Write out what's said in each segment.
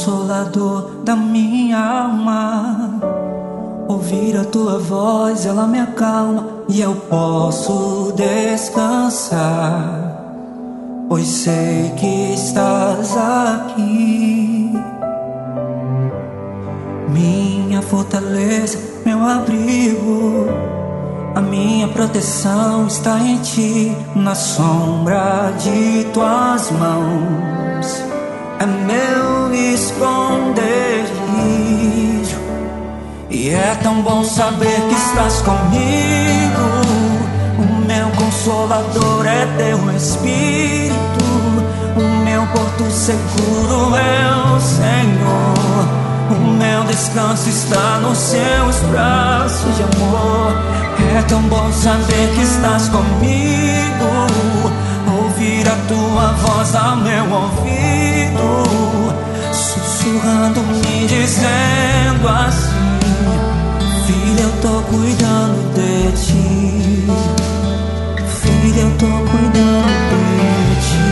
Consolador da minha alma. Ouvir a tua voz, ela me acalma e eu posso descansar, pois sei que estás aqui. Minha fortaleza, meu abrigo, a minha proteção está em ti. Na sombra de tuas mãos é meu esconderijo. E é tão bom saber que estás comigo. O meu consolador é teu Espírito. O meu porto seguro é o Senhor. O meu descanso está nos seus braços de amor. É tão bom saber que estás comigo. Ouvir a tua voz ao meu ouvido, sussurrando, me dizendo assim: filha, eu tô cuidando de ti. Filha, eu tô cuidando de ti.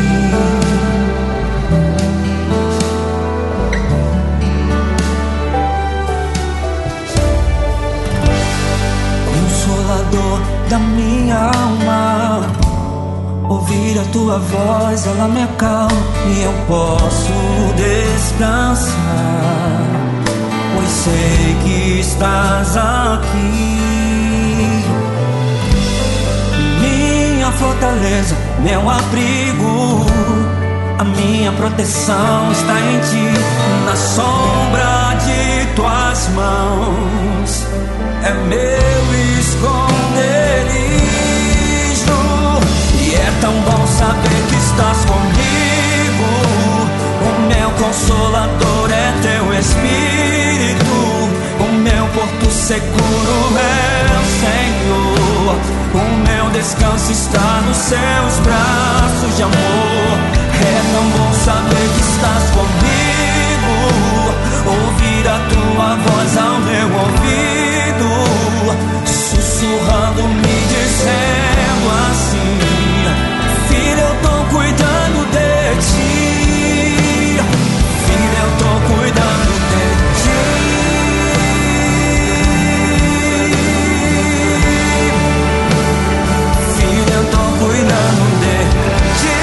Consolador da minha alma, ouvir a tua voz, ela me acalma e eu posso descansar, pois sei que estás aqui. Minha fortaleza, meu abrigo, a minha proteção está em ti. Na sombra de tuas mãos é meu esconderijo. E é tão bom saber que estás comigo. O meu consolador é teu Espírito. O meu porto seguro é o Senhor. O meu descanso está nos seus braços de amor. É tão bom saber que estás comigo. Ouvir a tua voz ao meu ouvido, sussurrando, me dizendo assim: filha, eu tô cuidando de ti. Filha, eu tô cuidando de ti. Filha, eu tô cuidando de ti.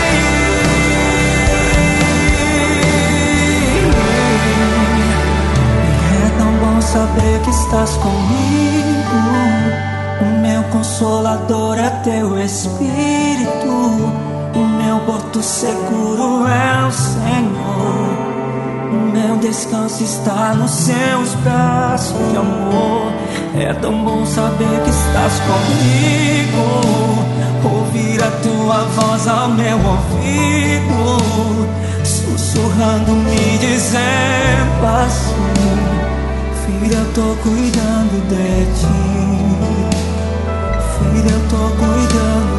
E é tão bom saber que estás comigo. O meu consolador é teu Espírito. O meu porto seguro é o Senhor. O meu descanso está nos seus braços de amor. É tão bom saber que estás comigo. Ouvir a tua voz ao meu ouvido, sussurrando, me dizendo assim: filha, eu tô cuidando de ti. Filha, eu tô cuidando